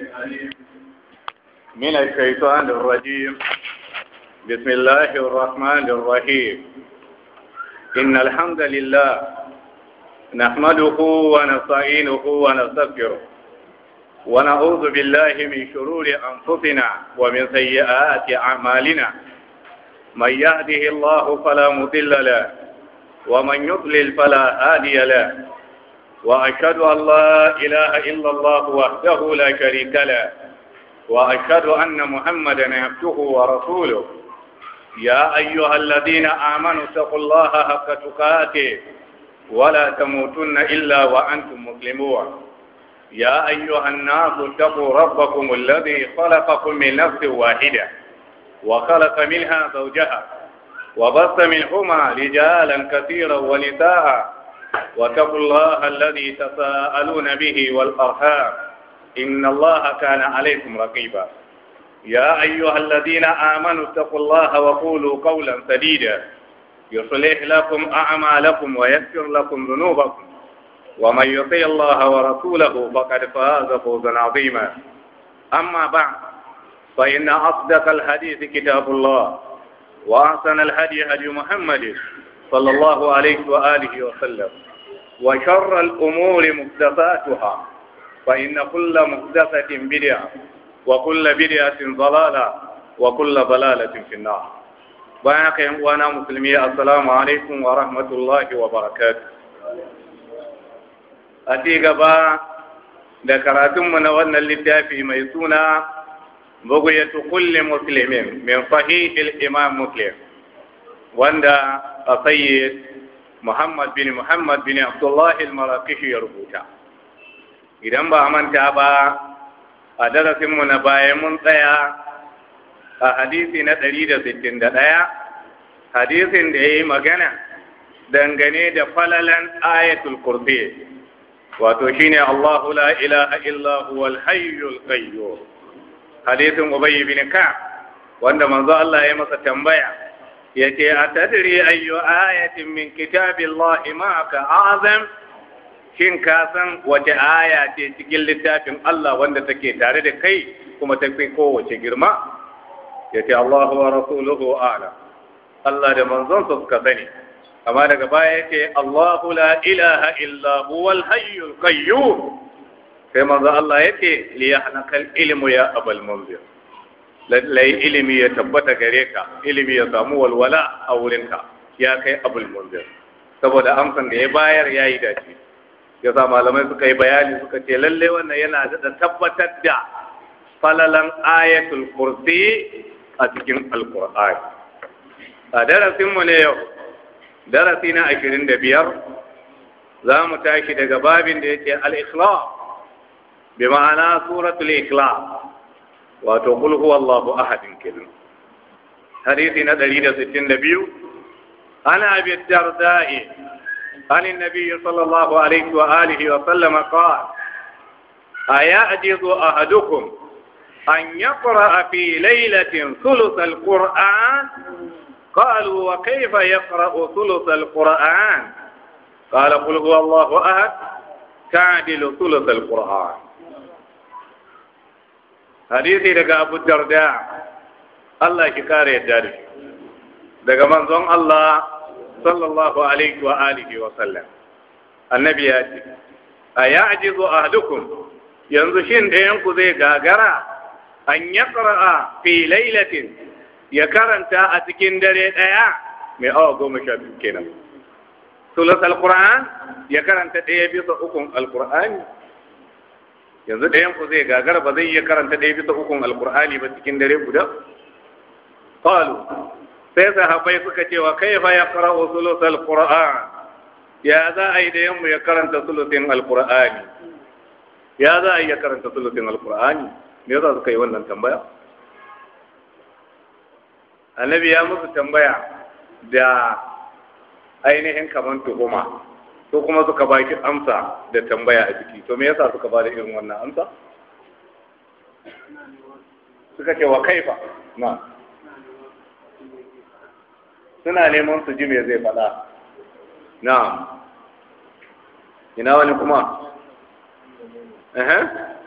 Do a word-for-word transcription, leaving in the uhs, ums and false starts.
العليم من الشيطان الرجيم. بسم الله الرحمن الرحيم. إن الحمد لله نحمده ونستعينه ونستغفره ونعوذ بالله من شرور أنفسنا ومن سيئات أعمالنا. من يهده الله فلا مضل له ومن يضلل فلا هادي له، وأشهد أن لا إله إلا الله وحده لا شريك له، وأشهد أن محمدا عبده ورسوله. يا أيها الذين آمنوا اتقوا الله حق تقاته ولا تموتن إلا وأنتم مسلمون. يا أيها الناس اتقوا ربكم الذي خلقكم من نفس واحدة وخلق منها زوجها وبث منهما رجالا كثيرا ونساء، واتقوا الله الذي تساءلون به والأرحام إن الله كان عليكم رقيبا. يا أيها الذين آمنوا اتقوا الله وقولوا قولا سديدا يصلح لكم أعمالكم ويغفر لكم ذنوبكم، ومن يطع الله ورسوله فقد فاز فوزا عظيما. أما بعد، فإن أصدق الحديث كتاب الله، وأحسن الهدي هدي محمد صلى الله عليه وآله وسلم، وشر الأمور محدثاتها، فإن كل محدثة بدعة وكل بدعة ضلالة وكل ضلالة في النار. بارك وانا مسلمي، السلام عليكم ورحمة الله وبركاته. أتي غبا ذكرتم من ون اللتافي ميسونا بغية كل مسلم من صحيح الإمام مسلم، وندا السيد محمد بن محمد بن عبد الله المراكشي يربوتا. idan ba manta ba, a darasinmu na baya mun tsaya a hadisi na ɗari da sittin da ɗaya, hadisin da ya yi magana dangane da falalan ayatul kursi, wato shine Allahu la ilaha illa huwal hayyul qayyum. Hadisin Ubay bin Ka'ab, wanda manzo Allah ya masa tambaya yace, atadri ayyu ayatin min kitabillahi ma'aka azam, shin ka san wace aya ce cikin littafin Allah wanda take tare da kai kuma ta fi kowace girma? Ya ce Allahu wa rasuluhu a'lam, Allah da manzon su suka sani. Amma daga baya ya ce Allahu la ilaha illa huwal hayyul qayyum. Sai manzon Allah ya ce li yahnakal ilmu ya abal munzir, lallai ilimi ya tabbata gare ka, ilimi ya samu walwala a wurinka ya kai abul munzir. Saboda amsan da ya bayar yayi dace. Ya sa malamai suka yi bayani suka ce lalle wannan yana da tabbatar da falalan ayatul kursi a cikin alkur'ani. A darasinmu ne yau, darasi na ashirin da biyar, za mu tashi daga babin da yake al-ikhlas, bi ma'ana suratul ikhlas, wato qul huwallahu ahadin kenan. Hadisi na ɗari da sittin da biyu, ana abi darda'i عن النبي صلى الله عليه وآله وسلم قال: أيعجز أحدكم أن يقرأ في ليلة ثلث القرآن؟ قالوا: وكيف يقرأ ثلث القرآن؟ قال: قل هو الله أحد تعدل ثلث القرآن. حديثي لك أبو الدرداء، الله يكاري الداري لك منظم الله sallallahu alaihi wa alihi wa sallam. Annabi ya ce, a ya'jizu ahadukum, yanzu shin ɗayan ku zai gagara an yaqra'a fi lailatin, ya karanta a cikin dare ɗaya mai awa goma sha biyu kenan. Sulus alquran, ya karanta ɗaya bisa ukun alqur'ani. Yanzu ɗayan ku zai gagara ba zai iya karanta ɗaya bisa ukun alqur'ani ba cikin dare guda? Qalu, sai sahabbai suka ce, wa kaifa yaqra'u sulusal qur'an, ya za a yi da yammu ya karanta sulusin alqur'ani, ya za a yi ya karanta sulusin alqur'ani? Me yasa suka yi wannan tambaya? Annabi ya musu tambaya da ainihin kaman tuhuma, to kuma suka ba shi amsa da tambaya a ciki. To me yasa suka ba da irin wannan amsa? Suka ce wa kaifa na suna neman su ji me zai faɗa. Na'am. Ina wani kuma? Eh